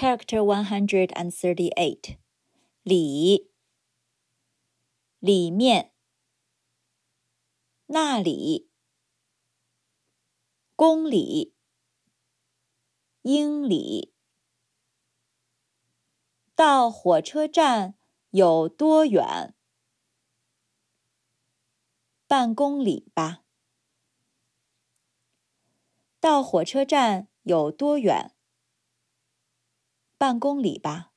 Character 138. 里，里面，那里，公里，英里。到火车站有多远？半公里吧。到火车站有多远？半公里吧。